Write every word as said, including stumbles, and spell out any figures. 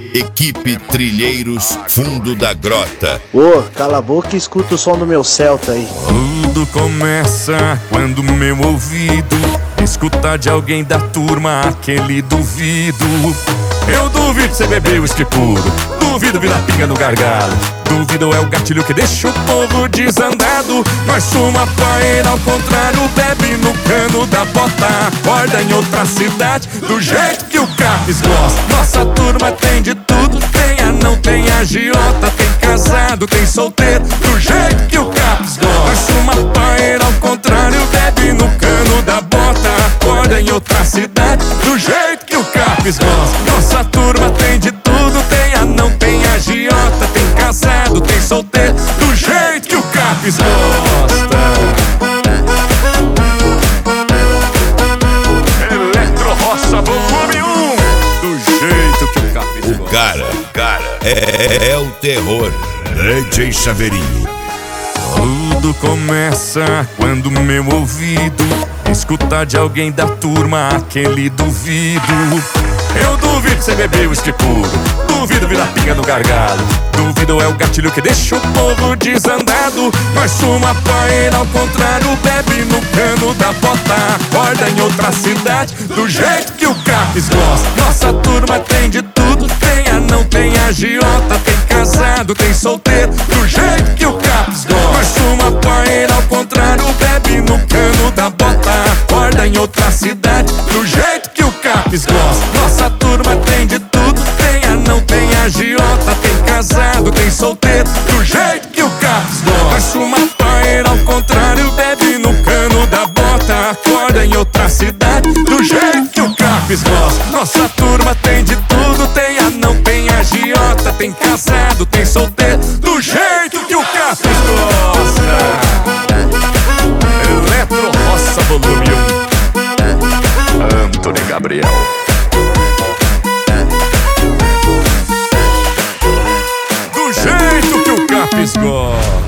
Equipe Trilheiros Fundo da Grota. Ô, cala a boca e escuta o som do meu Celta aí. Tudo começa quando meu ouvido escuta de alguém da turma aquele duvido. Eu duvido cê beber uísque puro, duvido virar pinga no gargalo, duvido é o gatilho que deixa o povo desandado. Nós fuma paeira ao contrário, bebe no cano da bota, acorda em outra cidade do jeito que o Capes gosta. Nossa turma tem de tudo, tem anão, tem agiota, tem casado, tem solteiro, do jeito que o Capes gosta. Nós fuma paeira ao contrário, bebe no cano da bota, acorda em outra cidade do jeito que o Capes gosta. Nossa turma tem de tudo, tem anão, tem agiota, tem casado, tem solteiro, do jeito que o Capes gosta. Eletro Roça volume um, do jeito que o Capes gosta. O cara, cara, é, é o terror. D J Chaveirinho. Tudo começa quando meu ouvido escuta de alguém da turma aquele duvido. Eu duvido cê beber uísque puro, duvido virar pinga no gargalo, duvido é o gatilho que deixa o povo desandado. Nós fuma paeira ao contrário, bebe no cano da bota, acorda em outra cidade do jeito que o Capes gosta. Nossa turma tem de tudo, tem anão, tem agiota, tem casado, tem solteiro, do jeito que o Capes gosta. Nós fuma paeira ao contrário, bebe no cano da bota, acorda em outra cidade do jeito que o Capes gosta. Nossa turma tem de tudo, tem anão, tem agiota, tem casado, tem solteiro, do jeito que o Capes gosta. Nós fuma paeira ao contrário, bebe no cano da bota, acorda em outra cidade do jeito que o Capes gosta. Nossa turma tem de tudo, tem anão, tem agiota, tem casado, tem solteiro, do jeito que o Capes gosta. Eletro Roça volume um, Antônio Gabriel. Do jeito que o Capes gosta.